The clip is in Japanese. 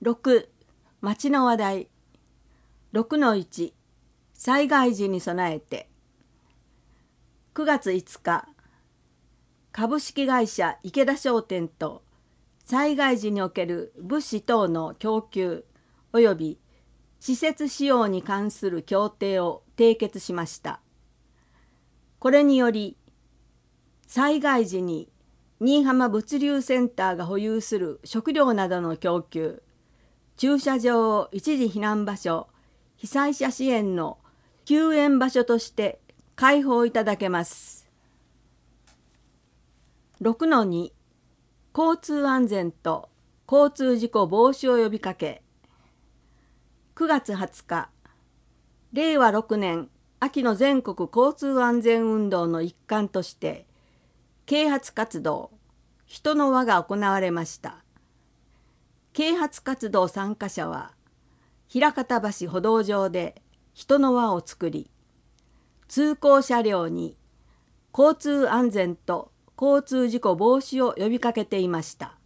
6、町の話題。6-1、災害時に備えて。9月5日、株式会社池田商店と災害時における物資等の供給及び施設使用に関する協定を締結しました。これにより、災害時に新居浜物流センターが保有する食料などの供給、駐車場を一時避難場所、被災者支援の救援場所として開放いただけます。6-2、交通安全と交通事故防止を呼びかけ。9月20日、令和6年秋の全国交通安全運動の一環として、啓発活動、人の輪が行われました。啓発活動参加者は、枚方橋歩道上で人の輪を作り、通行車両に交通安全と交通事故防止を呼びかけていました。